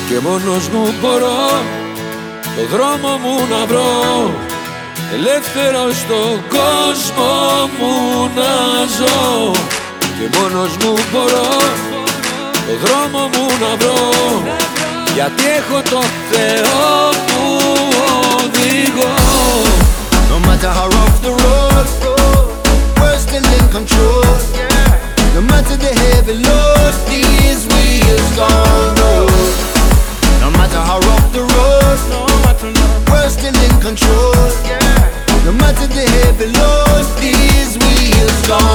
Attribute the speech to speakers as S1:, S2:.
S1: και μόνος μου μπορώ το δρόμο μου να βρω, ελεύθερος στον κόσμο μου να ζω. Και μόνος μου μπορώ το δρόμο μου να βρω, γιατί έχω το Θεό που οδηγώ.
S2: No matter how rough the road, we're still in control. No matter the heavy load, these wheels gon' roll. No matter how rough the road, we're still in control. No matter the heavy load, these wheels gon'